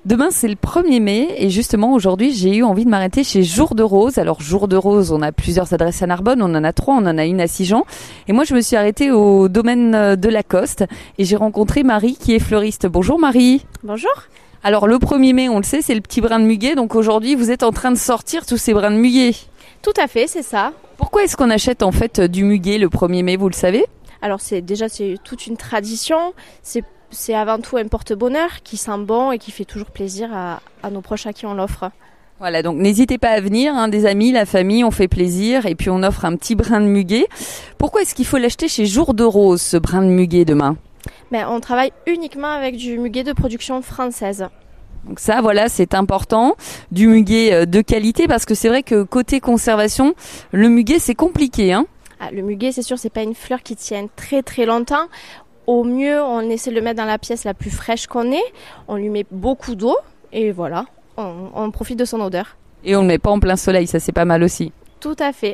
Demain, c'est le 1er mai et justement aujourd'hui, j'ai eu envie de m'arrêter chez Jour de Rose. Alors Jour de Rose, on a plusieurs adresses à Narbonne, on en a 3, on en a une à Sigean. Et moi, je me suis arrêtée au domaine de Lacoste et j'ai rencontré Marie qui est fleuriste. Bonjour Marie. Bonjour. Alors le 1er mai, on le sait, c'est le petit brin de muguet. Donc aujourd'hui, vous êtes en train de sortir tous ces brins de muguet. Tout à fait, c'est ça. Pourquoi est-ce qu'on achète en fait du muguet le 1er mai, vous le savez ? Alors c'est toute une tradition. C'est avant tout un porte-bonheur qui sent bon et qui fait toujours plaisir à nos proches à qui on l'offre. Voilà, donc n'hésitez pas à venir, des amis, la famille, on fait plaisir et puis on offre un petit brin de muguet. Pourquoi est-ce qu'il faut l'acheter chez Jour de Rose, ce brin de muguet demain ? On travaille uniquement avec du muguet de production française. Donc ça, voilà, c'est important, du muguet de qualité parce que c'est vrai que côté conservation, le muguet c'est compliqué. Le muguet, c'est sûr, c'est pas une fleur qui tient très très longtemps. Au mieux, on essaie de le mettre dans la pièce la plus fraîche qu'on ait. On lui met beaucoup d'eau et voilà, on profite de son odeur. Et on ne le met pas en plein soleil, ça c'est pas mal aussi. Tout à fait.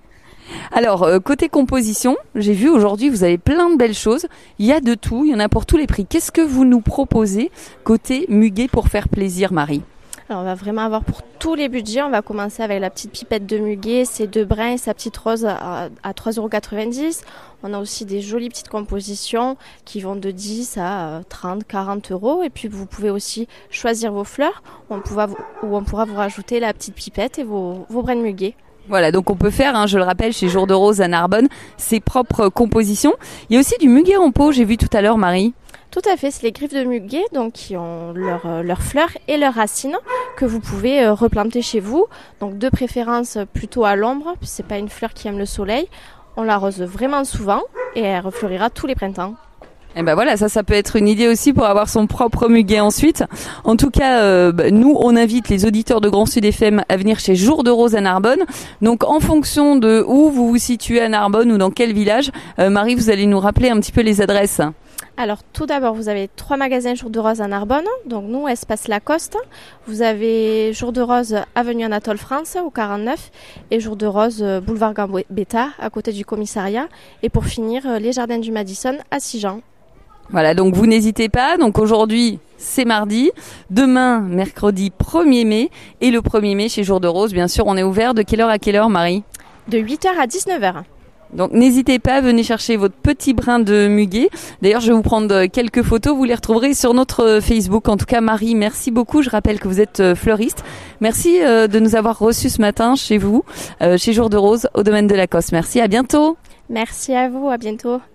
Alors, côté composition, j'ai vu aujourd'hui, vous avez plein de belles choses. Il y a de tout, il y en a pour tous les prix. Qu'est-ce que vous nous proposez côté muguet pour faire plaisir, Marie ? Alors, on va vraiment avoir pour tous les budgets. On va commencer avec la petite pipette de muguet, ses 2 brins et sa petite rose à 3,90 €. On a aussi des jolies petites compositions qui vont de 10 à 30, 40 €. Et puis, vous pouvez aussi choisir vos fleurs où on pourra vous rajouter la petite pipette et vos brins de muguet. Voilà, donc on peut faire, je le rappelle, chez Jour de Rose à Narbonne, ses propres compositions. Il y a aussi du muguet en pot, j'ai vu tout à l'heure, Marie. Tout à fait, c'est les griffes de muguet donc qui ont leurs fleurs et leurs racines que vous pouvez replanter chez vous. Donc de préférence plutôt à l'ombre, c'est pas une fleur qui aime le soleil. On l'arrose vraiment souvent et elle refleurira tous les printemps. Et ben voilà, ça peut être une idée aussi pour avoir son propre muguet ensuite. En tout cas, nous, on invite les auditeurs de Grand Sud FM à venir chez Jour de Rose à Narbonne. Donc, en fonction de où vous vous situez à Narbonne ou dans quel village, Marie, vous allez nous rappeler un petit peu les adresses. Alors, tout d'abord, vous avez 3 magasins Jour de Rose à Narbonne. Donc, nous, Espace Lacoste. Vous avez Jour de Rose, avenue Anatole France, au 49. Et Jour de Rose, boulevard Gambetta, à côté du commissariat. Et pour finir, les Jardins du Madison, à Sigean. Voilà, donc vous n'hésitez pas. Donc aujourd'hui, c'est mardi. Demain, mercredi 1er mai. Et le 1er mai, chez Jour de Rose, bien sûr, on est ouvert de quelle heure à quelle heure, Marie ? De 8h à 19h. Donc n'hésitez pas, venez chercher votre petit brin de muguet. D'ailleurs, je vais vous prendre quelques photos, vous les retrouverez sur notre Facebook. En tout cas, Marie, merci beaucoup. Je rappelle que vous êtes fleuriste. Merci de nous avoir reçus ce matin chez vous, chez Jour de Rose, au domaine de Lacoste. Merci, à bientôt. Merci à vous, à bientôt.